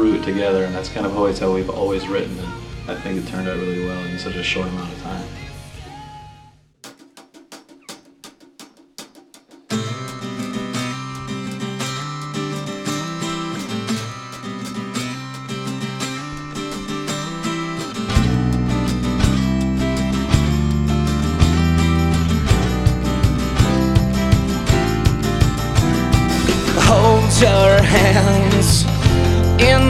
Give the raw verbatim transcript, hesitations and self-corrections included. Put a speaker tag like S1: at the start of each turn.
S1: through it together, and that's kind of always how we've always written, and I think it turned out really well in such a short amount of time.
S2: Hold your hands in